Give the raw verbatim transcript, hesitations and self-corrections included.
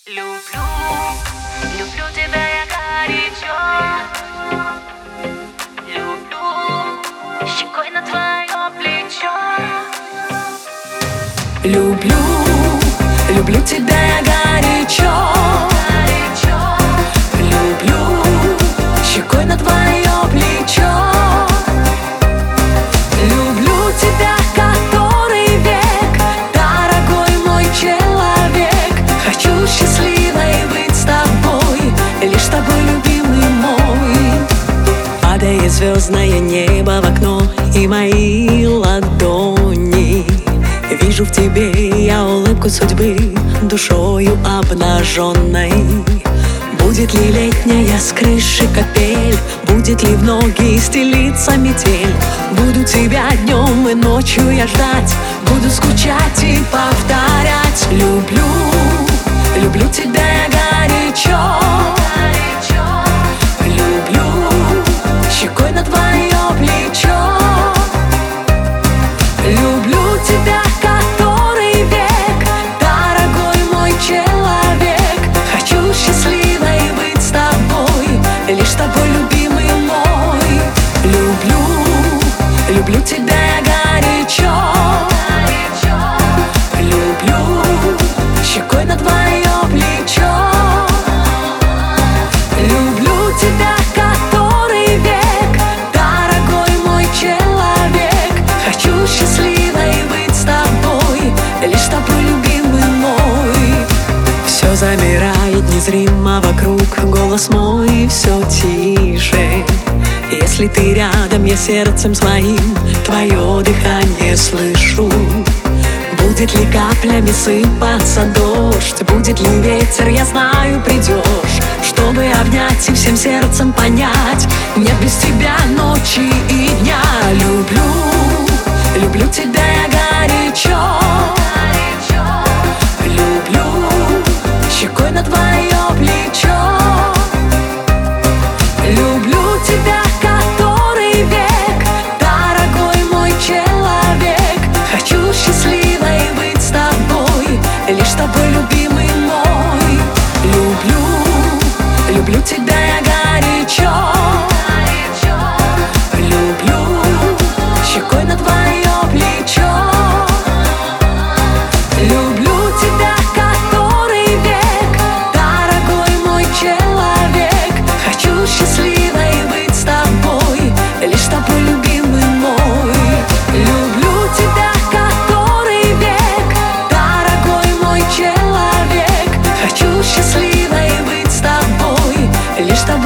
Люблю, люблю тебя я горячо. Люблю щекой на твое плечо. Люблю, люблю тебя я горячо. Люблю щекой на твое плечо. Люблю тебя, который век, дорогой мой человек. Хочу счастливой быть с тобой, лишь с тобой, любимый мой. Падает звездное небо в окно, и мои ладони. Вижу в тебе я улыбку судьбы, душою обнаженной. Будет ли летняя с крыши капель, будет ли в ноги стелиться метель. Буду тебя днем и ночью я ждать, буду скучать и повторять. Люблю, люблю тебя я горячо. Люблю щекой на твое плечо. Люблю тебя, который век, дорогой мой человек. Хочу счастливой быть с тобой, лишь с тобой, любимый мой. Люблю, люблю тебя я горячо. Люблю щекой на твое плечо. Люблю тебя, который век, дорогой мой человек. Хочу счастливой быть с тобой, лишь с тобой, любимый мой. Все замирает незримо вокруг, голос мой все тише. Если ты рядом, я сердцем своим твое дыхание слышу. Будет ли каплями сыпаться дождь, будет ли ветер, я знаю, придешь, чтобы обнять и всем сердцем понять: нет без тебя ночи и дня. Люблю, люблю тебя я горячо. Люблю щекой на твое плечо. Люблю тебя, который век, дорогой мой человек. Хочу счастливой быть с тобой, лишь с тобой, любимый мой. Люблю, люблю тебя я горячо. Люблю щекой на твое плечо. Люблю тебя, который век, дорогой мой человек. Хочу счастливой быть с тобой, лишь с тобой, любимый мой. Люблю тебя, который век, дорогой мой человек. Хочу счастливой быть с тобой, лишь с тобой.